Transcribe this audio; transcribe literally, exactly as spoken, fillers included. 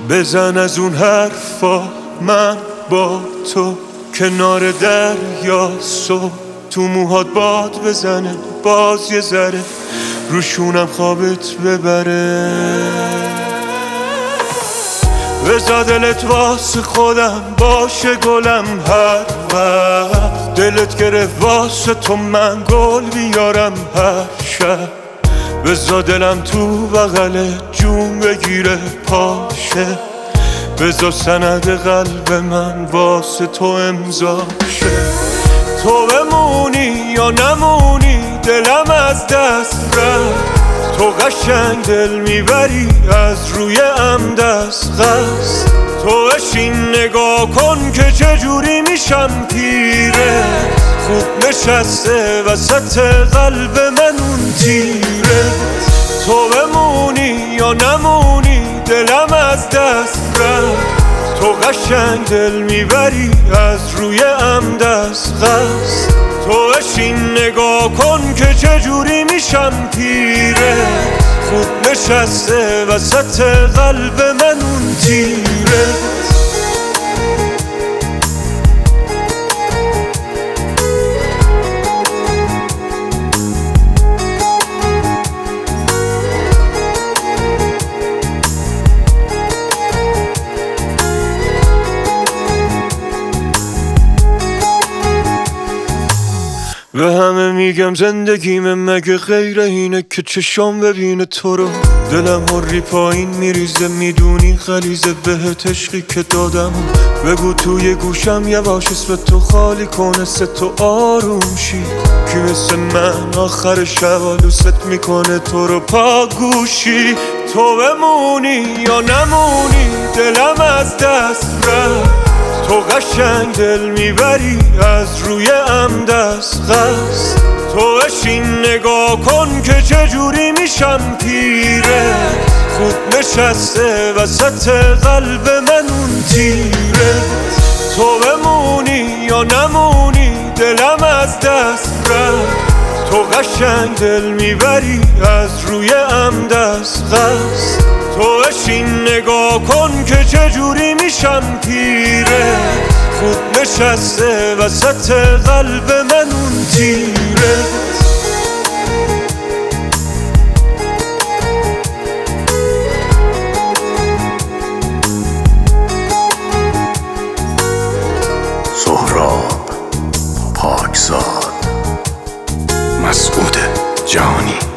بزن از اون حرفا، من با تو کنار دریا، صبح تو موهات باد بزنه، باز یه ذره روشونم خوابت ببره. بذار دلت واسه خودم باشه گلم، هر وقت دلت گرفت واسه تو من گل بیارم هر شب. بذار دلم تو بغل جون بگیره پاشه، بذار سند قلب من واسه تو امضا شه. تو بمونی یا نمونی دلم از دست رفت، تو قشنگ دل میبری از روی ام دست قصد. تو اشین نگاه کن که چجوری میشم پیره، خوب نشسته وسط قلب من اون تیره. تو بمونی یا نمونی دلم از دست رفت، تو قشنگ دل میبری از روی ام دست قصد. تو اشین نگاه کن که چجوری میشم پیره، خوب نشسته وسط قلب من اون تیره. به همه میگم زندگیم مگه غیر اینه که چشام ببینه تو رو. دلم هری پایین میریزه، میدونی غلیظه بهت عشقی که دادم. بگو توی گوشم یواش اسم تو خالی کنه سه تو آروم شی، کی مثل من آخر شب آلوست میکنه تو رو پا گوشی. تو بمونی یا نمونی دلم از دست رفت، تو قشنگ دل میبری از روی ام دست قصد. تو اشین نگاه کن که چجوری میشم پیره، خوب نشسته وسط قلب من اون تیره. تو بمونی یا نمونی دلم از دست رفت، تو قشنگ دل میبری از روی ام دست قصد. تو اشین نگاه کن که چجوری میشم پیره، خوب نشسته وسط قلب من اون تیره. سهراب پاکزاد، مسعود جهانی.